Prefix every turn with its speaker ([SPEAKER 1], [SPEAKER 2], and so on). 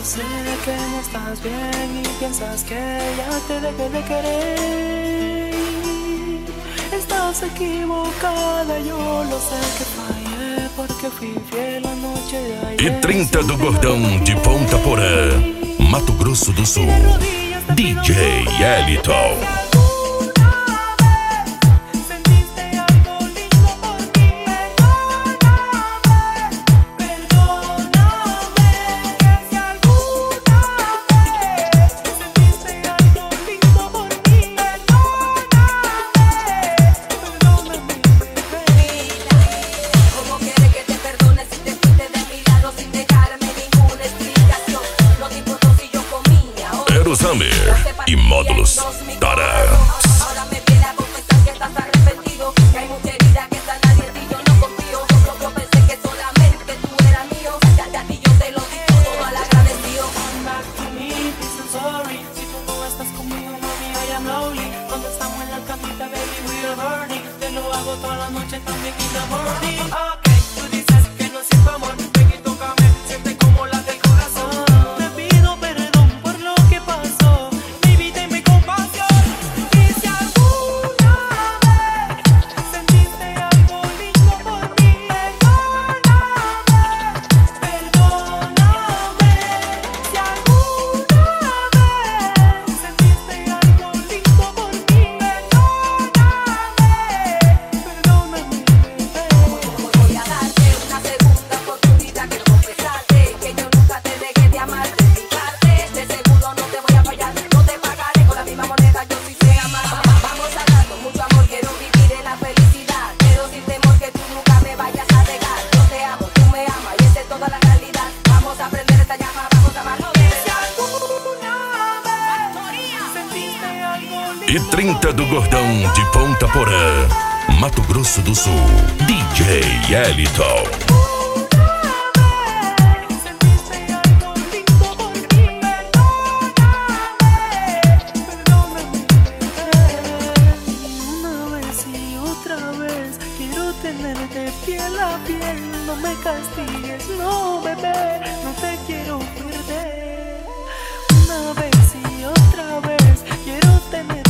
[SPEAKER 1] sé que no estás bien y piensas que ya te dejé de querer. Estás equivocada, yo lo sé que fallé porque fui fiel la noche de ayer.
[SPEAKER 2] E 30 do Gordão de Ponta Porã, Mato Grosso do Sul, DJ Eliton. Summer y Módulos Tará.
[SPEAKER 3] Ahora me viene a confesar que estás arrepentido, que hay mucha herida que está nadie y yo no confío. Yo pensé que solamente tú eras mío, ya a ti yo te lo digo todo mal agradecido.
[SPEAKER 1] Come back to me, please and sorry. Si tú no estás conmigo, mami, I am lonely. Cuando estamos en la camita, baby, we are burning. Te lo hago toda la noche también in the morning. Ok, tú dices que no siento amor, ven y tócame, siente como late el corazón. Te pido perdón por lo que pasó, baby, tenme compasión. Y si alguna vez sentiste algo lindo por mí, perdóname. Si alguna vez sentiste algo lindo por mí, perdóname.
[SPEAKER 3] Voy a darte una segunda oportunidad, quiero confesarte que yo nunca te dejé de amar, de explicarte. De seguro no te voy a fallar, no te pagaré con la misma moneda, yo sí sé amar. Vamos a dar con mucho amor, quiero vivir en la felicidad, pero sin temor que tú nunca me vayas a dejar. Yo te amo, tú me amas y esa es toda la realidad. Vamos a prender esta llama, vamos a amarnos de
[SPEAKER 1] Si
[SPEAKER 3] verdad.
[SPEAKER 1] alguna vez sentiste algo lindo
[SPEAKER 2] E 30 do Gordão de Ponta Porã, Mato Grosso do Sul, DJ Eliton.
[SPEAKER 1] sentiste algo lindo por mí, perdóname. Una vez y otra vez quiero tenerte piel a piel. No me castigues, no, bebé, no te quiero perder. Una vez y otra vez quiero tener